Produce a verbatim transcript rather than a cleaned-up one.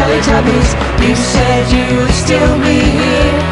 Teletubbies. You said you would still be here.